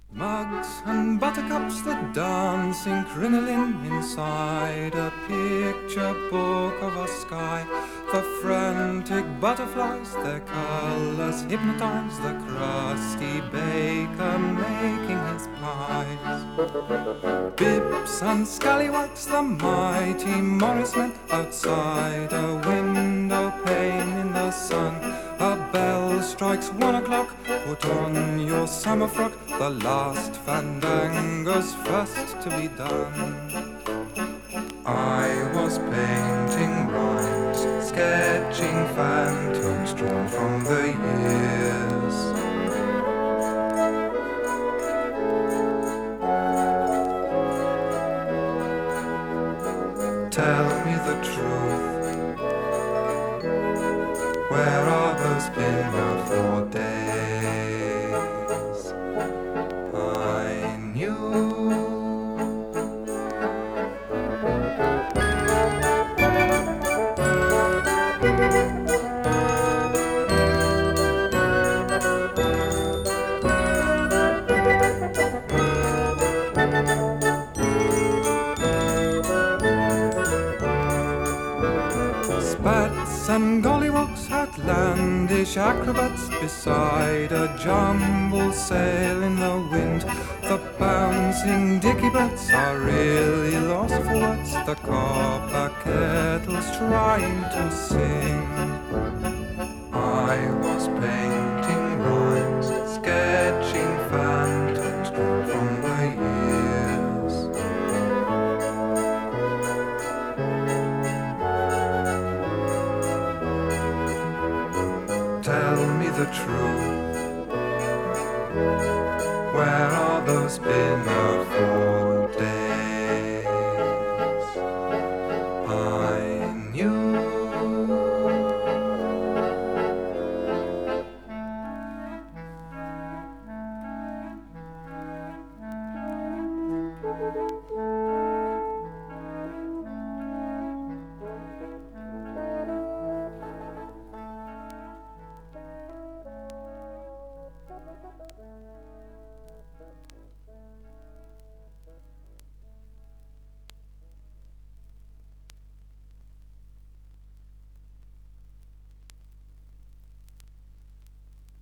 Mugs and buttercups, the dancing crinoline inside a picture book of a sky. The frantic butterflies, their colors hypnotize the crusty baker making his pies. Bips and scallywags, the mighty Morris men outside a window pane in the sun. A bell strikes 1 o'clock, put on your summer frock, the last fandango's first to be done. I was painting rhymes, sketching phantoms drawn from the years. Tell me the truth, where are those been out for days? I knew spats and gollywogs, outlandish acrobats beside a jumble sail in the wind. The bouncing dickey-birds are really lost for words, the copper kettle's trying to sing. I was painting rhymes, sketching phantoms drawn from the years. Tell me the truth, where are those been out for